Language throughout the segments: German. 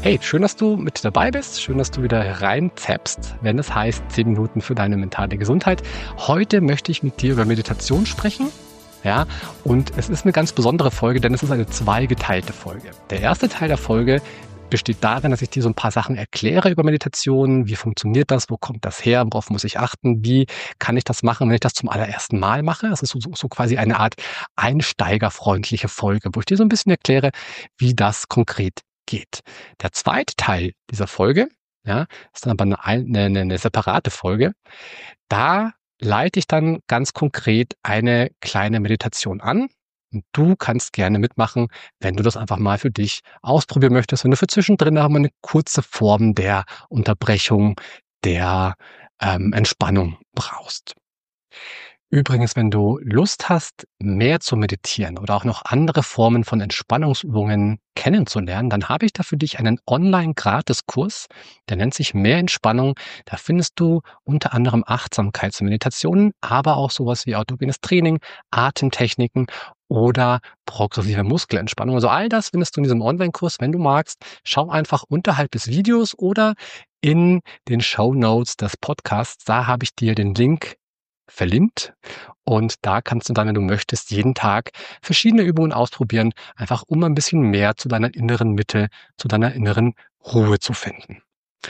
Hey, schön, dass du mit dabei bist. Schön, dass du wieder reinzappst, wenn es heißt 10 Minuten für deine mentale Gesundheit. Heute möchte ich mit dir über Meditation sprechen. Ja, und es ist eine ganz besondere Folge, denn es ist eine zweigeteilte Folge. Der erste Teil der Folge besteht darin, dass ich dir so ein paar Sachen erkläre über Meditation. Wie funktioniert das? Wo kommt das her? Worauf muss ich achten? Wie kann ich das machen, wenn ich das zum allerersten Mal mache? Das ist so quasi eine Art einsteigerfreundliche Folge, wo ich dir so ein bisschen erkläre, wie das konkret geht. Der zweite Teil dieser Folge, ja, ist dann aber eine separate Folge. Da leite ich dann ganz konkret eine kleine Meditation an. Und du kannst gerne mitmachen, wenn du das einfach mal für dich ausprobieren möchtest, wenn du für zwischendrin auch mal eine kurze Form der Unterbrechung, der Entspannung brauchst. Übrigens, wenn du Lust hast, mehr zu meditieren oder auch noch andere Formen von Entspannungsübungen kennenzulernen, dann habe ich da für dich einen Online-Gratiskurs, der nennt sich Mehr Entspannung. Da findest du unter anderem Achtsamkeitsmeditationen, aber auch sowas wie autogenes Training, Atemtechniken oder progressive Muskelentspannung. Also all das findest du in diesem Online-Kurs. Wenn du magst, schau einfach unterhalb des Videos oder in den Shownotes des Podcasts. Da habe ich dir den Link verlinkt. Und da kannst du dann, wenn du möchtest, jeden Tag verschiedene Übungen ausprobieren, einfach um ein bisschen mehr zu deiner inneren Mitte, zu deiner inneren Ruhe zu finden.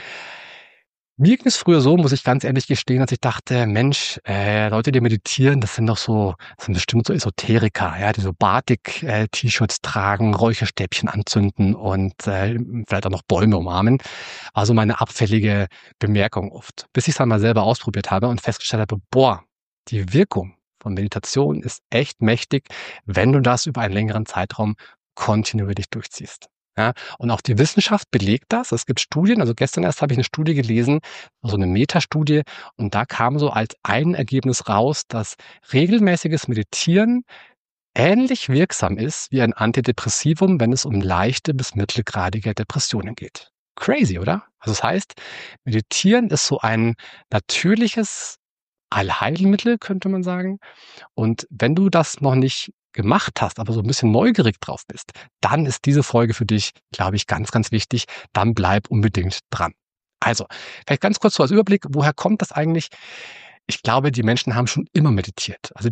Mir ging es früher so, muss ich ganz ehrlich gestehen, dass ich dachte, Mensch, Leute, die meditieren, das sind bestimmt so Esoteriker, ja, die so Batik-T-Shirts tragen, Räucherstäbchen anzünden und vielleicht auch noch Bäume umarmen. Also meine abfällige Bemerkung oft. Bis ich es dann mal selber ausprobiert habe und festgestellt habe, boah, die Wirkung von Meditation ist echt mächtig, wenn du das über einen längeren Zeitraum kontinuierlich durchziehst. Ja, und auch die Wissenschaft belegt das. Es gibt Studien, also gestern erst habe ich eine Studie gelesen, so eine Metastudie, und da kam so als ein Ergebnis raus, dass regelmäßiges Meditieren ähnlich wirksam ist wie ein Antidepressivum, wenn es um leichte bis mittelgradige Depressionen geht. Crazy, oder? Also das heißt, Meditieren ist so ein natürliches Allheilmittel, könnte man sagen. Und wenn du das noch nicht gemacht hast, aber so ein bisschen neugierig drauf bist, dann ist diese Folge für dich, glaube ich, ganz, ganz wichtig. Dann bleib unbedingt dran. Also, vielleicht ganz kurz so als Überblick, woher kommt das eigentlich? Ich glaube, die Menschen haben schon immer meditiert. Also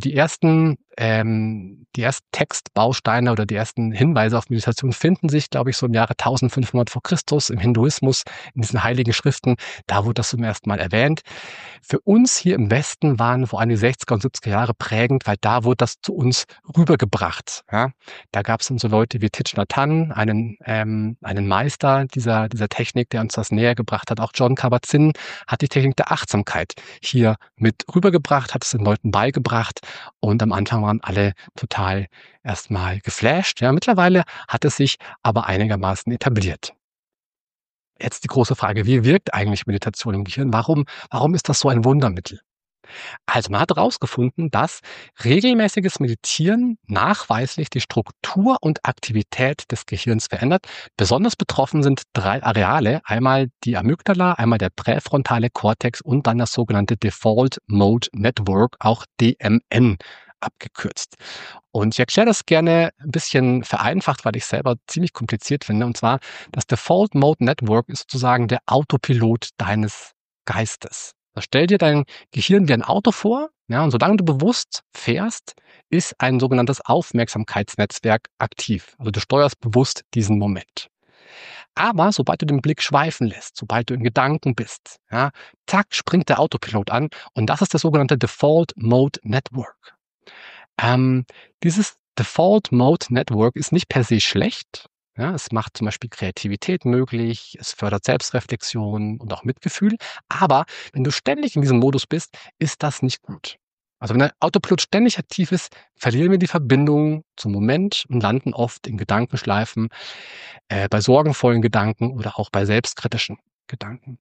die ersten Textbausteine oder die ersten Hinweise auf Meditation finden sich, glaube ich, so im Jahre 1500 vor Christus im Hinduismus, in diesen heiligen Schriften. Da wurde das zum ersten Mal erwähnt. Für uns hier im Westen waren vor allem die 60er und 70er Jahre prägend, weil da wurde das zu uns rübergebracht. Ja? Da gab es dann so Leute wie Thich Nhat Hanh, einen Meister dieser Technik, der uns das näher gebracht hat. Auch Jon Kabat-Zinn hat die Technik der Achtsamkeit hier mit rübergebracht, hat es den Leuten beigebracht, und am Anfang waren alle total erstmal geflasht. Ja, mittlerweile hat es sich aber einigermaßen etabliert. Jetzt die große Frage, wie wirkt eigentlich Meditation im Gehirn? Warum ist das so ein Wundermittel? Also man hat herausgefunden, dass regelmäßiges Meditieren nachweislich die Struktur und Aktivität des Gehirns verändert. Besonders betroffen sind 3 Areale, einmal die Amygdala, einmal der präfrontale Kortex und dann das sogenannte Default Mode Network, auch DMN abgekürzt. Und ich erkläre das gerne ein bisschen vereinfacht, weil ich selber ziemlich kompliziert finde. Und zwar, das Default Mode Network ist sozusagen der Autopilot deines Geistes. Also stell dir dein Gehirn wie ein Auto vor, ja, und solange du bewusst fährst, ist ein sogenanntes Aufmerksamkeitsnetzwerk aktiv. Also du steuerst bewusst diesen Moment. Aber sobald du den Blick schweifen lässt, sobald du in Gedanken bist, ja, zack, springt der Autopilot an, und das ist das sogenannte Default Mode Network. Dieses Default Mode Network ist nicht per se schlecht. Ja, es macht zum Beispiel Kreativität möglich, es fördert Selbstreflexion und auch Mitgefühl. Aber wenn du ständig in diesem Modus bist, ist das nicht gut. Also wenn der Autopilot ständig aktiv ist, verlieren wir die Verbindung zum Moment und landen oft in Gedankenschleifen, bei sorgenvollen Gedanken oder auch bei selbstkritischen Gedanken.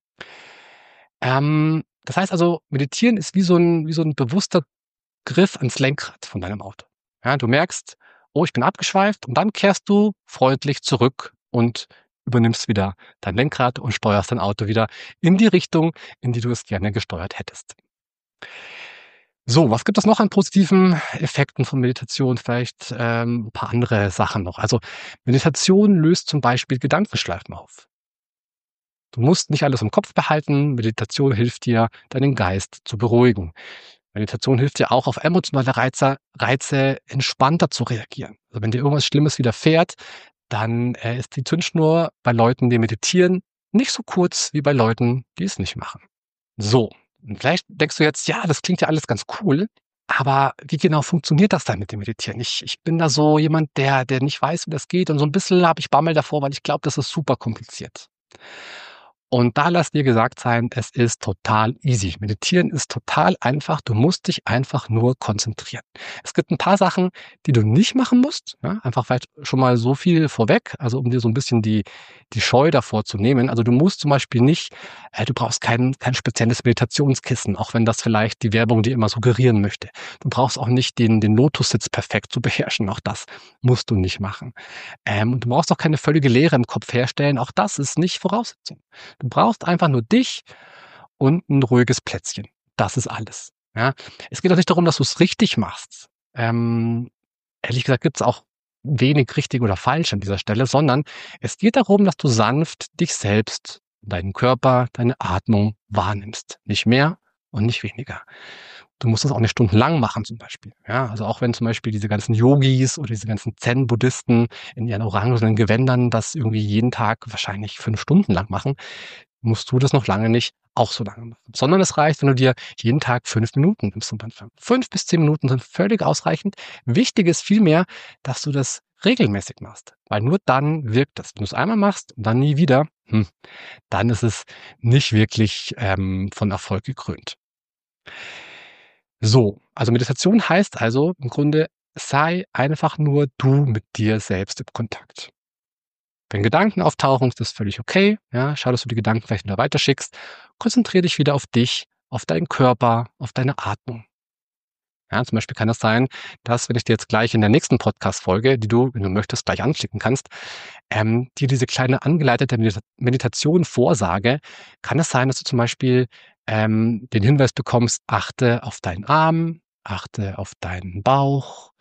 Das heißt also, Meditieren ist wie so ein bewusster Griff ans Lenkrad von deinem Auto. Ja, du merkst, oh, ich bin abgeschweift, und dann kehrst du freundlich zurück und übernimmst wieder dein Lenkrad und steuerst dein Auto wieder in die Richtung, in die du es gerne gesteuert hättest. So, was gibt es noch an positiven Effekten von Meditation? Vielleicht ein paar andere Sachen noch. Also Meditation löst zum Beispiel Gedankenschleifen auf. Du musst nicht alles im Kopf behalten. Meditation hilft dir, deinen Geist zu beruhigen. Meditation hilft dir auch, auf emotionale Reize entspannter zu reagieren. Also wenn dir irgendwas Schlimmes widerfährt, dann ist die Zündschnur bei Leuten, die meditieren, nicht so kurz wie bei Leuten, die es nicht machen. So, und vielleicht denkst du jetzt, ja, das klingt ja alles ganz cool, aber wie genau funktioniert das dann mit dem Meditieren? Ich bin da so jemand, der nicht weiß, wie das geht, und so ein bisschen habe ich Bammel davor, weil ich glaube, das ist super kompliziert. Und da lass dir gesagt sein, es ist total easy. Meditieren ist total einfach. Du musst dich einfach nur konzentrieren. Es gibt ein paar Sachen, die du nicht machen musst. Ja, einfach vielleicht schon mal so viel vorweg, also um dir so ein bisschen die Scheu davor zu nehmen. Also du musst zum Beispiel nicht, du brauchst kein spezielles Meditationskissen, auch wenn das vielleicht die Werbung dir immer suggerieren möchte. Du brauchst auch nicht den Lotussitz perfekt zu beherrschen. Auch das musst du nicht machen. Und du brauchst auch keine völlige Leere im Kopf herstellen. Auch das ist nicht Voraussetzung. Du brauchst einfach nur dich und ein ruhiges Plätzchen. Das ist alles. Ja? Es geht auch nicht darum, dass du es richtig machst. Ehrlich gesagt gibt es auch wenig richtig oder falsch an dieser Stelle, sondern es geht darum, dass du sanft dich selbst, deinen Körper, deine Atmung wahrnimmst. Nicht mehr und nicht weniger. Du musst das auch nicht stundenlang machen zum Beispiel. Ja, also auch wenn zum Beispiel diese ganzen Yogis oder diese ganzen Zen-Buddhisten in ihren orangenen Gewändern das irgendwie jeden Tag wahrscheinlich 5 Stunden lang machen, musst du das noch lange nicht auch so lange machen. Sondern es reicht, wenn du dir jeden Tag 5 Minuten nimmst zum Anfang. 5 bis 10 Minuten sind völlig ausreichend. Wichtig ist vielmehr, dass du das regelmäßig machst. Weil nur dann wirkt das. Wenn du es einmal machst und dann nie wieder, dann ist es nicht wirklich von Erfolg gekrönt. So, also Meditation heißt also im Grunde, sei einfach nur du mit dir selbst im Kontakt. Wenn Gedanken auftauchen, ist das völlig okay. Ja, schau, dass du die Gedanken vielleicht wieder weiterschickst. Konzentriere dich wieder auf dich, auf deinen Körper, auf deine Atmung. Ja, zum Beispiel kann es sein, dass, wenn ich dir jetzt gleich in der nächsten Podcast-Folge, die du, wenn du möchtest, gleich anklicken kannst, dir diese kleine angeleitete Meditation vorsage, kann es sein, dass du zum Beispiel den Hinweis bekommst, achte auf deinen Arm, achte auf deinen Bauch,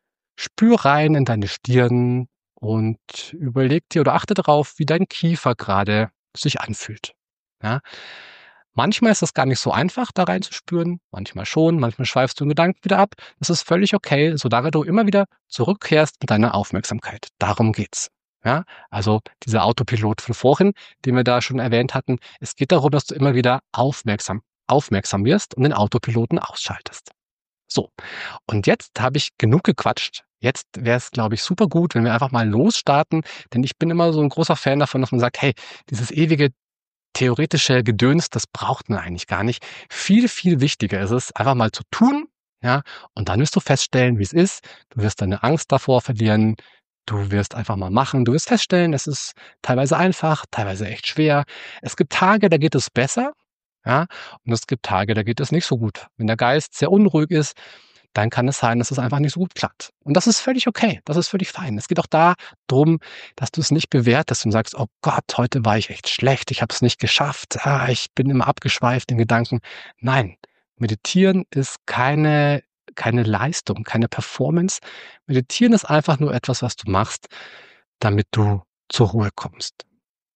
spür rein in deine Stirn und überleg dir oder achte darauf, wie dein Kiefer gerade sich anfühlt. Ja? Manchmal ist das gar nicht so einfach, da reinzuspüren, manchmal schon, manchmal schweifst du in Gedanken wieder ab. Das ist völlig okay, solange du immer wieder zurückkehrst mit deiner Aufmerksamkeit. Darum geht's. Ja, also dieser Autopilot von vorhin, den wir da schon erwähnt hatten, es geht darum, dass du immer wieder aufmerksam wirst und den Autopiloten ausschaltest. So, und jetzt habe ich genug gequatscht. Jetzt wäre es, glaube ich, super gut, wenn wir einfach mal losstarten, denn ich bin immer so ein großer Fan davon, dass man sagt, hey, dieses ewige theoretische Gedöns, das braucht man eigentlich gar nicht. Viel, viel wichtiger ist es, einfach mal zu tun, ja, und dann wirst du feststellen, wie es ist. Du wirst deine Angst davor verlieren. Du wirst einfach mal machen. Du wirst feststellen, es ist teilweise einfach, teilweise echt schwer. Es gibt Tage, da geht es besser, ja, und es gibt Tage, da geht es nicht so gut. Wenn der Geist sehr unruhig ist, dann kann es sein, dass es einfach nicht so gut klappt. Und das ist völlig okay. Das ist völlig fein. Es geht auch darum, dass du es nicht bewertest und sagst, oh Gott, heute war ich echt schlecht, ich habe es nicht geschafft, ich bin immer abgeschweift in Gedanken. Nein, meditieren ist keine Leistung, keine Performance. Meditieren ist einfach nur etwas, was du machst, damit du zur Ruhe kommst.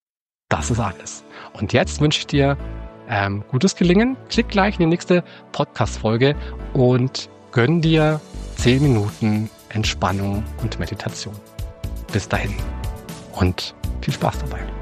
Das ist alles. Und jetzt wünsche ich dir gutes Gelingen. Klick gleich in die nächste Podcast-Folge und gönn dir 10 Minuten Entspannung und Meditation. Bis dahin und viel Spaß dabei.